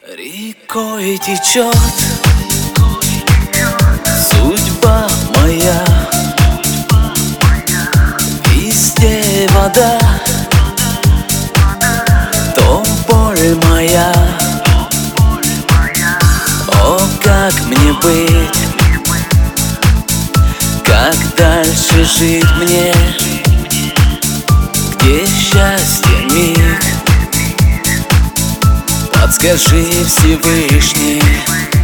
Рекой течет судьба моя, везде вода, то боль моя. О, как мне быть, как дальше жить мне, где счастье миг? Подскажи, Всевышний.